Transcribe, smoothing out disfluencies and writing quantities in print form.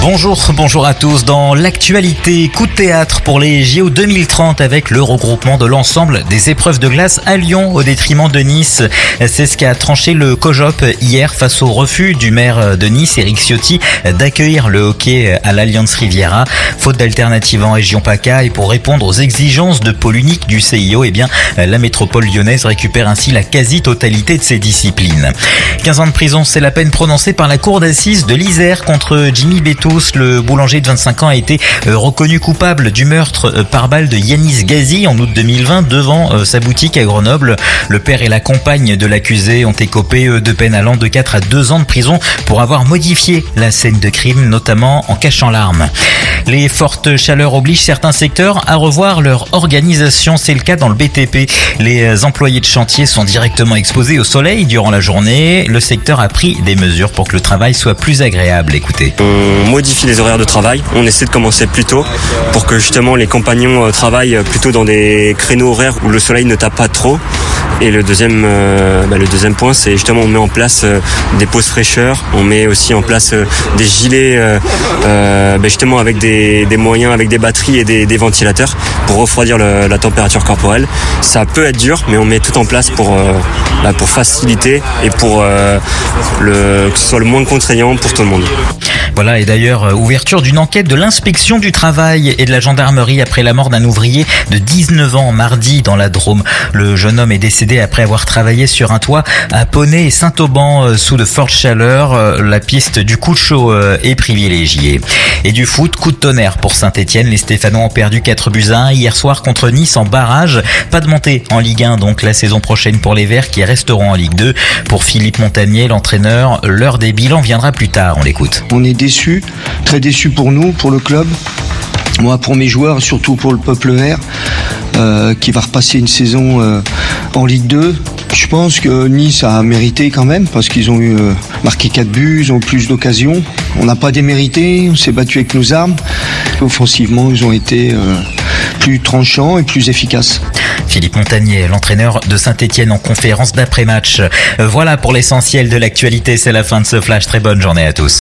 Bonjour à tous. Dans l'actualité, coup de théâtre pour les JO 2030 avec le regroupement de l'ensemble des épreuves de glace à Lyon au détriment de Nice. C'est ce qu'a tranché le COJOP hier face au refus du maire de Nice, Éric Ciotti, d'accueillir le hockey à l'Allianz Riviera. Faute d'alternative en région PACA et pour répondre aux exigences de pôle unique du CIO, la métropole lyonnaise récupère ainsi la quasi-totalité de ses disciplines. 15 ans de prison, c'est la peine prononcée par la cour d'assises de l'Isère contre Jimmy Bétous. Le boulanger de 25 ans a été reconnu coupable du meurtre par balle de Yanis Gazi en août 2020 devant sa boutique à Grenoble. Le père et la compagne de l'accusé ont écopé de peines allant de 4 à 2 ans de prison pour avoir modifié la scène de crime, notamment en cachant l'arme. Les fortes chaleurs obligent certains secteurs à revoir leur organisation. C'est le cas dans le BTP. Les employés de chantier sont directement exposés au soleil durant la journée. Le secteur a pris des mesures pour que le travail soit plus agréable. Écoutez. On modifie les horaires de travail. On essaie de commencer plus tôt pour que justement les compagnons travaillent plutôt dans des créneaux horaires où le soleil ne tape pas trop. Et le deuxième point, c'est justement on met en place des pauses fraîcheurs. On met aussi en place des gilets justement avec des moyens, avec des batteries et des ventilateurs pour refroidir la température corporelle. Ça peut être dur, mais on met tout en place pour faciliter et pour que ce soit le moins contraignant pour tout le monde. Voilà, et d'ailleurs, ouverture d'une enquête de l'inspection du travail et de la gendarmerie après la mort d'un ouvrier de 19 ans mardi dans la Drôme. Le jeune homme est décédé après avoir travaillé sur un toit à Poney et Saint-Auban sous de fortes chaleurs. La piste du coup de chaud est privilégiée. Et du foot, coup de tonnerre pour Saint-Etienne. Les Stéphanois ont perdu 4-1 hier soir contre Nice en barrage. Pas de montée en Ligue 1 donc la saison prochaine pour les Verts qui resteront en Ligue 2. Pour Philippe Montagnier, l'entraîneur, l'heure des bilans viendra plus tard. On l'écoute. On est déçus, très déçus pour nous, pour le club. Moi, pour mes joueurs, surtout pour le peuple vert, qui va repasser une saison en Ligue 2. Je pense que Nice a mérité quand même, parce qu'ils ont marqué 4 buts, ils ont eu plus d'occasions. On n'a pas démérité, on s'est battu avec nos armes. Offensivement, ils ont été plus tranchants et plus efficaces. Philippe Montagnier, l'entraîneur de Saint-Etienne en conférence d'après-match. Voilà pour l'essentiel de l'actualité, c'est la fin de ce flash. Très bonne journée à tous.